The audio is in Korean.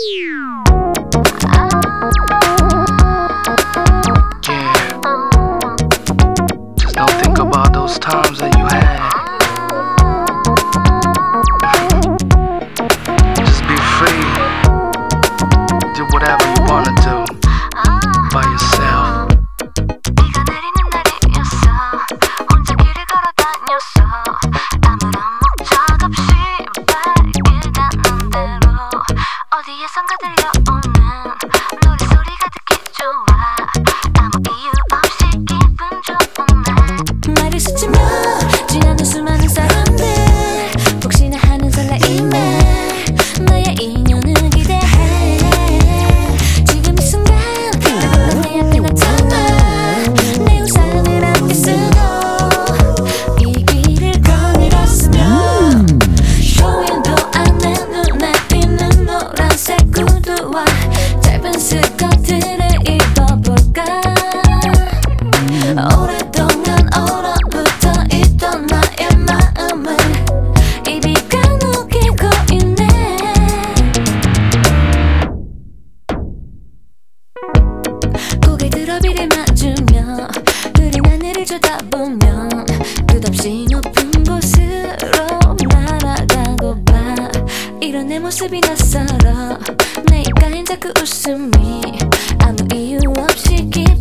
Just don't think about those times that you had. Just be free. Do whatever you wanna do by yourself. 비가 내리는 날이었어. 혼자 길을 걸어 다녔어. 아무런 목적 없이 발길 닿는 대로 어디에선가 들려오는 노래소리가 듣기 좋아. 아무 이유 없이 기분 좋은 날 말을 스치며 지나는 수많은 사람들 혹시나 하는 설레임에 너의 인연을 기대해. 지금 이 순간 넌 내 앞에 나타나 내 우산을 함께 쓰고 이 길을 거닐었으며 쇼윈도 안에 눈에 띄는 노란색 구두와 짧은 스커트를 입어볼까. 오랫동안 얼어붙어 있던 나의 마음을 이 비가 녹이고 있네. 고개 들어 비를 맞으며 흐린 하늘을 쳐다보면 끝없이 높은 곳으로 날아가고 봐. 이런 내 모습이 낯설어 내 입가엔 자꾸 웃음이 아무 이유 없이